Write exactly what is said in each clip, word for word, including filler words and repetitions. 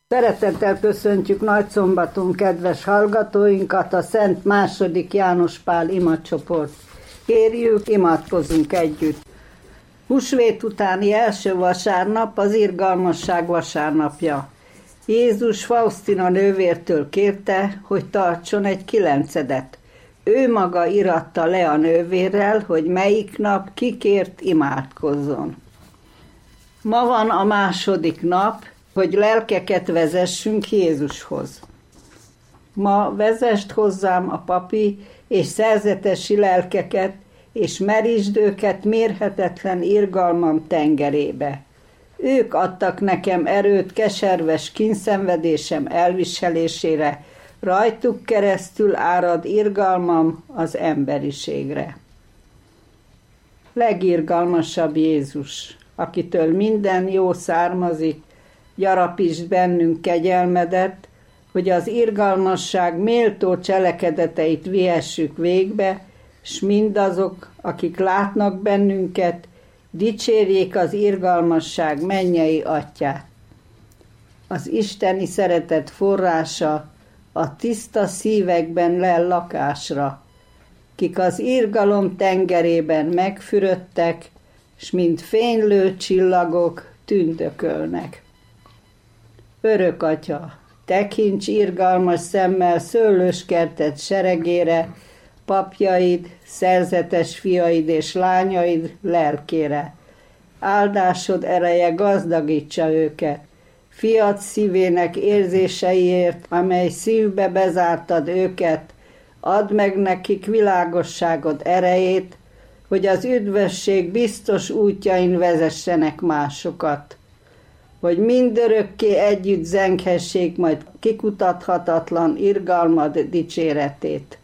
Szeretettel köszöntjük Nagyszombaton kedves hallgatóinkat, a Szent második János Pál imacsoport. Kérjük, imádkozzunk együtt. Húsvét utáni első vasárnap az irgalmasság vasárnapja. Jézus Faustina nővértől kérte, hogy tartson egy kilencedet. Ő maga iratta le a nővérrel, hogy melyik nap kikért imádkozzon. Ma van a második nap, hogy lelkeket vezessünk Jézushoz. Ma vezest hozzám a papi és szerzetesi lelkeket, és merítsd őket mérhetetlen irgalmam tengerébe. Ők adtak nekem erőt keserves kínszenvedésem elviselésére, rajtuk keresztül árad irgalmam az emberiségre. Legirgalmasabb Jézus, akitől minden jó származik, gyarapítsd bennünk kegyelmedet, hogy az irgalmasság méltó cselekedeteit vihessük végbe, s mindazok, akik látnak bennünket, dicsérjék az irgalmasság mennyei atyát. Az isteni szeretet forrása a tiszta szívekben lel lakásra, kik az irgalom tengerében megfürödtek, s mint fénylő csillagok tündökölnek. Örök Atya, tekints irgalmas szemmel szőlőskerted seregére, papjaid, szerzetes fiaid és lányaid lelkére. Áldásod ereje gazdagítsa őket, fiad szívének érzéseiért, amely szívbe bezártad őket, add meg nekik világosságod erejét, hogy az üdvösség biztos útjain vezessenek másokat, hogy mindörökké együtt zenghessék majd kikutathatatlan irgalmad dicséretét.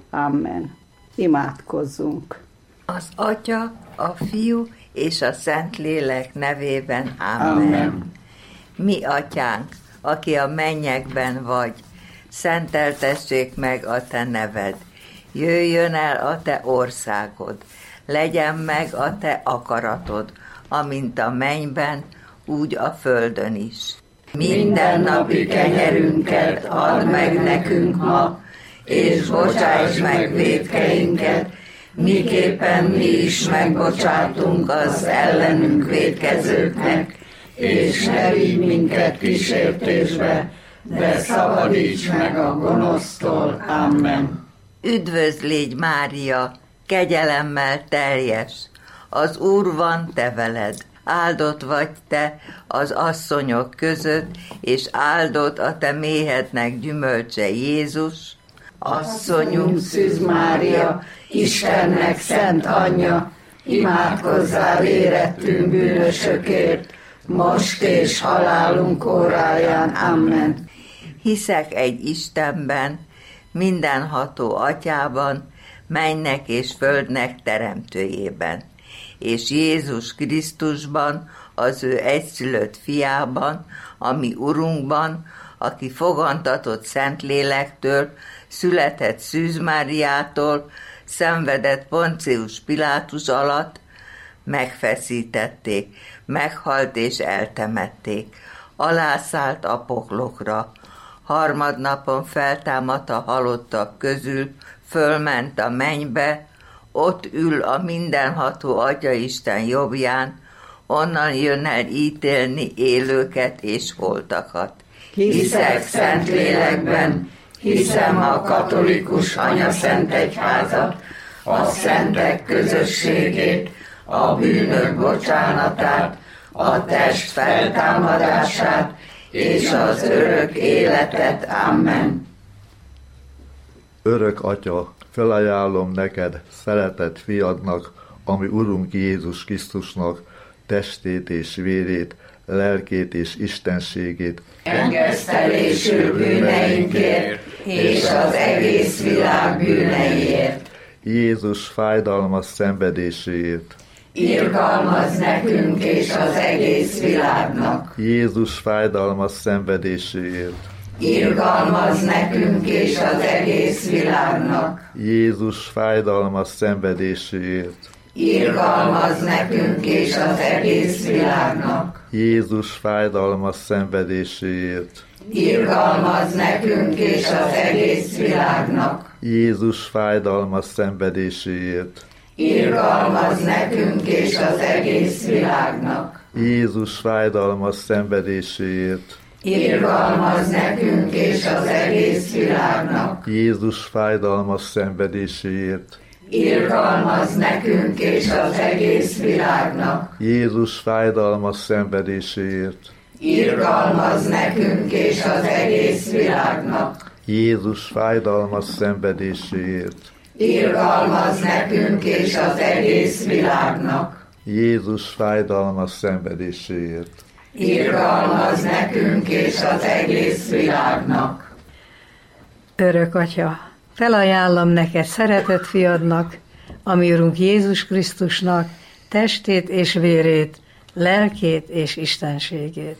Amen. Imádkozzunk. Az Atya, a Fiú és a Szentlélek nevében. Amen. Amen. Mi Atyánk, aki a mennyekben vagy, szenteltessék meg a te neved. Jöjjön el a te országod, legyen meg a te akaratod, amint a mennyben, úgy a földön is. Minden napi kenyerünket add meg nekünk ma, és bocsáss meg vétkeinket, miképpen mi is megbocsátunk az ellenünk vétkezőknek, és ne vigy minket kísértésbe, de szabadíts meg a gonosztól. Amen. Üdvözl légy, Mária, kegyelemmel teljes, az Úr van te veled. Áldott vagy te az asszonyok között, és áldott a te méhednek gyümölcse Jézus. Asszonyunk Szűz Mária, Istennek szent anyja, imádkozzál érettünk bűnösökért, most és halálunk óráján. Amen. Hiszek egy Istenben, mindenható Atyában, mennynek és földnek teremtőjében, és Jézus Krisztusban, az ő egyszülött fiában, ami Urunkban, aki fogantatott Szentlélektől, született Szűz Máriától, szenvedett Poncius Pilátus alatt, megfeszítették, meghalt és eltemették, alászállt a poklokra, harmadnapon feltámadt a halottak közül, fölment a mennybe, ott ül a mindenható Atyaisten jobbján, onnan jön el ítélni élőket és holtakat. Hiszek Szentlélekben, hiszem a katolikus anyaszent egyházat, a szentek közösségét, a bűnök bocsánatát, a test feltámadását és az örök életet. Amen. Örök Atya, felajánlom neked szeretett fiadnak, ami Urunk Jézus Krisztusnak testét és vérét, lelkét és istenségét, engesztelésű bűneinkért és az egész világ bűneiért, Jézus fájdalmas szenvedéséért, irgalmaz nekünk és az egész világnak, Jézus fájdalmas szenvedéséért, irgalmaz nekünk és az egész világnak, Jézus fájdalmas szenvedéséért, irgalmaz nekünk és az egész világnak. Jézus fájdalmas szenvedéséért, Irgalmaz nekünk és az egész világnak. Jézus fájdalmas szenvedéséért, Irgalmaz nekünk és az egész világnak. Jézus fájdalmas szenvedéséért, Irgalmaz nekünk és az egész világnak. Jézus fájdalmas szenvedéséért, Irgalmaz nekünk és az egész világnak. Jézus fájdalmas szenvedéséért, Irgalmaz nekünk és az egész világnak. Jézus fájdalmas szenvedéséért, Irgalmaz nekünk és az egész világnak. Jézus fájdalmas szenvedéséért, Irgalmaz nekünk és az egész világnak. Örök Atya, felajánlom neked szeretett fiadnak, ami Urunk Jézus Krisztusnak testét és vérét, lelkét és istenségét.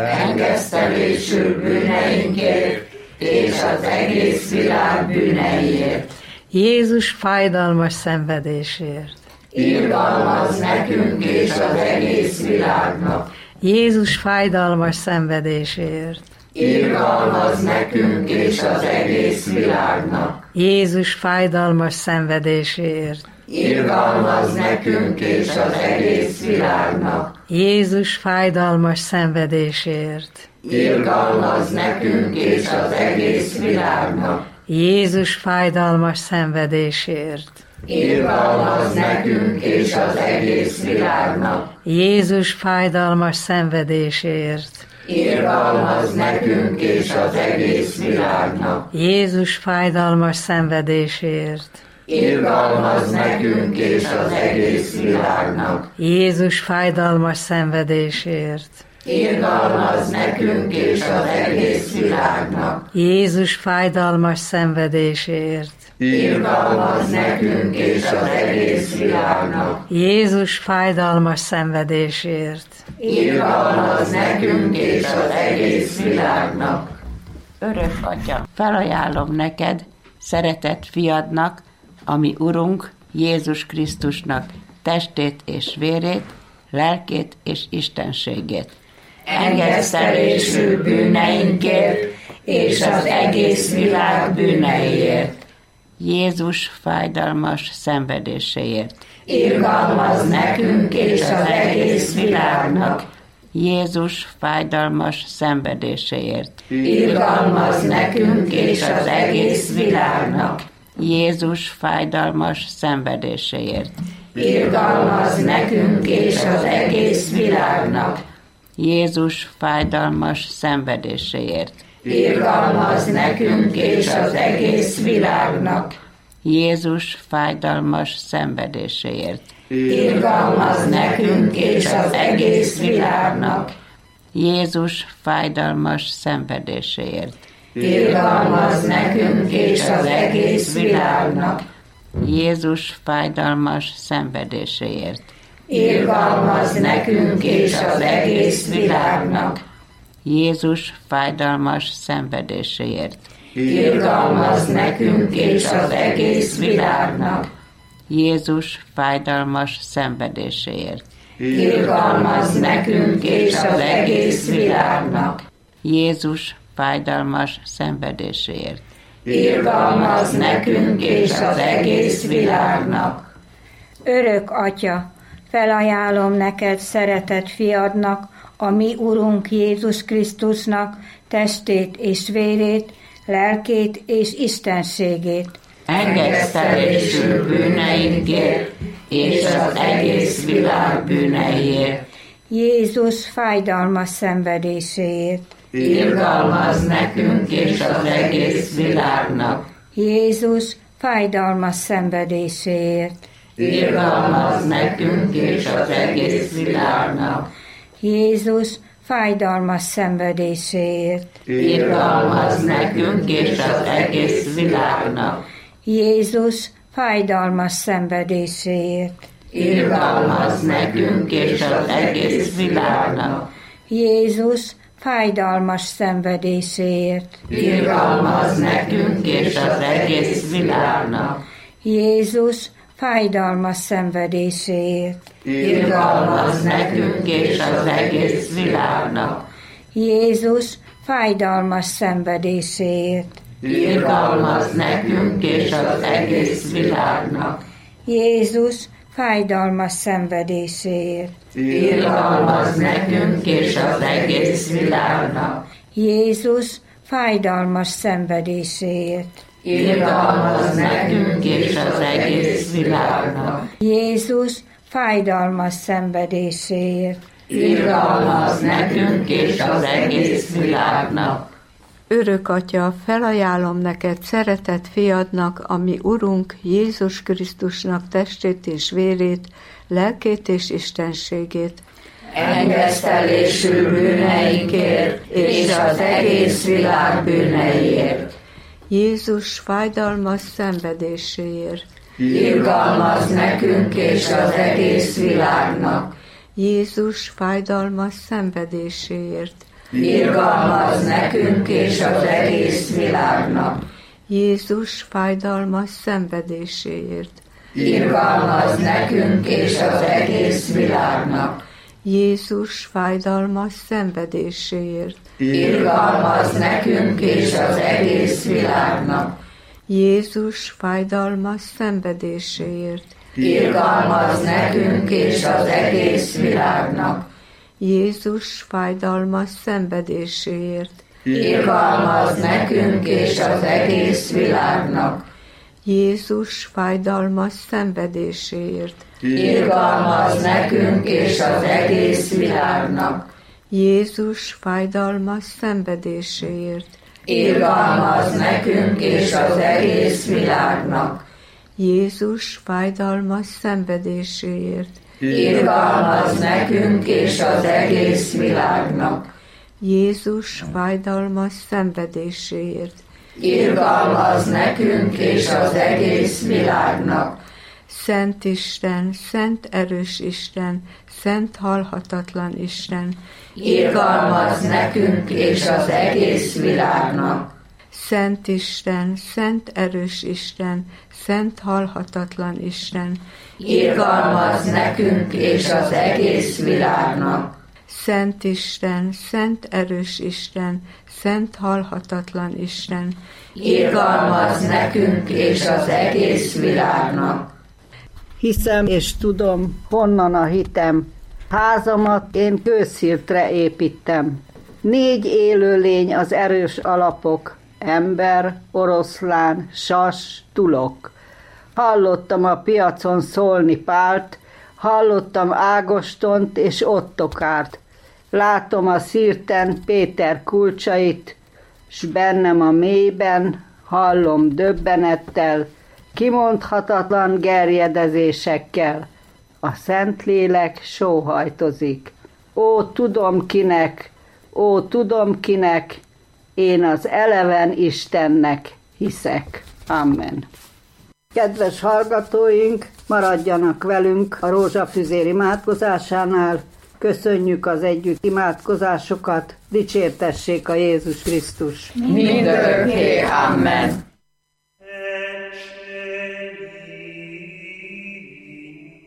Engesztelésül bűneinkért és az egész világ bűneiért. Jézus fájdalmas szenvedésért. Irgalmaz nekünk és az egész világnak. Jézus fájdalmas szenvedésért. Irgalmaz nekünk és az egész világnak. Jézus fájdalmas szenvedésért. Irgalmaz nekünk és az egész világnak. Jézus fájdalmas szenvedésért. Irgalmaz nekünk és az egész világnak. Jézus fájdalmas szenvedésért. Irgalmaz nekünk és az egész világnak. Jézus fájdalmas szenvedésért. Irgalmaz nekünk és az egész világnak. Jézus fájdalmas szenvedésért. Irgalmaz nekünk és az egész világnak. Jézus fájdalmas szenvedésért. Irgalmaz nekünk és az egész világnak. Jézus fájdalmas szenvedésért. Irgalmaz nekünk és az egész világnak. Jézus fájdalmas szenvedésért. Irgalmaz nekünk és az egész világnak. Örök Atya, felajánlom neked, szeretett fiadnak, ami Urunk Jézus Krisztusnak testét és vérét, lelkét és istenségét. Engesztelésül bűneinkért és az egész világ bűneiért. Jézus fájdalmas szenvedéséért. Irgalmaz nekünk és az egész világnak. Jézus fájdalmas szenvedéséért. Irgalmaz nekünk és az egész világnak. Jézus fájdalmas szenvedéséért. Irgalmaz nekünk és az egész világnak. Jézus fájdalmas szenvedéséért. Irgalmaz nekünk és az egész világnak. Jézus fájdalmas szenvedéséért. Irgalmaz nekünk és az egész világnak. Jézus fájdalmas szenvedéséért. Irgalmaz nekünk és az egész világnak. Jézus fájdalmas szenvedéséért. Irgalmaz nekünk és az egész világnak. Jézus fájdalmas szenvedéséért. Irgalmaz nekünk és az egész világnak. Jézus fájdalmas szenvedéséért. Irgalmaz nekünk és az egész világnak. Jézus fájdalmas szenvedéséért. Irgalmaz nekünk és az egész világnak. Örök Atya, felajánlom neked szeretett fiadnak, a mi Urunk Jézus Krisztusnak testét és vérét, lelkét és istenségét. Engesztelésül bűneinkért és az egész világ bűneiért. Jézus fájdalmas szenvedéséért. Irgalmaz nekünk és az egész világnak. Jézus fájdalmas szenvedéséért. Irgalmaz nekünk és az egész világnak. Jézus fájdalmas szenvedéséért. Irgalmaz nekünk és az egész világnak. Jézus fájdalmas szenvedéséért. Irgalmaz nekünk és az egész világnak. Jézus fájdalmas szenvedéséért. Irgalmaz nekünk és az egész világnak. Jézus fájdalmas szenvedéséért. Irgalmaz nekünk és az egész világnak. Jézus fájdalmas szenvedéséért. Irgalmaz nekünk és az egész világnak. Jézus fájdalmas szenvedéséért. Irgalmaz nekünk és az egész világnak. Jézus fájdalmas szenvedéséért. Irgalmaz nekünk és az egész világnak. Jézus fájdalmas szenvedéséért. Irgalmaz nekünk és az egész világnak. Örök Atya, felajánlom neked szeretett fiadnak, ami Urunk Jézus Krisztusnak testét és vérét, lelkét és istenségét. Engesztelésű bűneinkért és az egész világ bűneiért. Jézus fájdalmas szenvedéséért. Irgalmaz nekünk és az egész világnak. Jézus fájdalmas szenvedéséért. Irgalmaz nekünk és az egész világnak. Jézus fájdalmas szenvedéséért. Irgalmaz nekünk és az egész világnak. Jézus fájdalmas szenvedéséért. Irgalmaz nekünk és az egész világnak. Jézus fájdalmas szenvedéséért. Irgalmaz nekünk és az egész világnak. Jézus fájdalmas szenvedéséért. Irgalmaz nekünk és az egész világnak. Jézus fájdalmas szenvedéséért. Irgalmaz nekünk és az egész világnak. Jézus fájdalmas szenvedéséért. Irgalmaz nekünk és az egész világnak. Jézus fájdalmas szenvedéséért. Irgalmaz nekünk és az egész világnak. Jézus fájdalmas szenvedéséért. Irgalmaz nekünk és az egész világnak. Szent Isten, szent erős Isten, szent halhatatlan Isten. Irgalmaz nekünk és az egész világnak. Szent Isten, szent erős Isten, szent halhatatlan Isten. Irgalmaz nekünk és az egész világnak. Szent Isten, szent erős Isten, szent halhatatlan Isten. Irgalmaz nekünk és az egész világnak. Hiszem és tudom, honnan a hitem. Házamat én kőszirtre építem. Négy élőlény az erős alapok, ember, oroszlán, sas, tulok. Hallottam a piacon szólni Pált, hallottam Ágostont és Ottokárt. Látom a szírten Péter kulcsait, s bennem a mélyben hallom döbbenettel, kimondhatatlan gerjedezésekkel. A Szentlélek sóhajtozik. Ó, tudom kinek, ó, tudom kinek, én az eleven Istennek hiszek. Amen. Kedves hallgatóink, maradjanak velünk a rózsafüzér imádkozásánál. Köszönjük az együtt imádkozásokat, dicsértessék a Jézus Krisztus. Mindörökké, amen.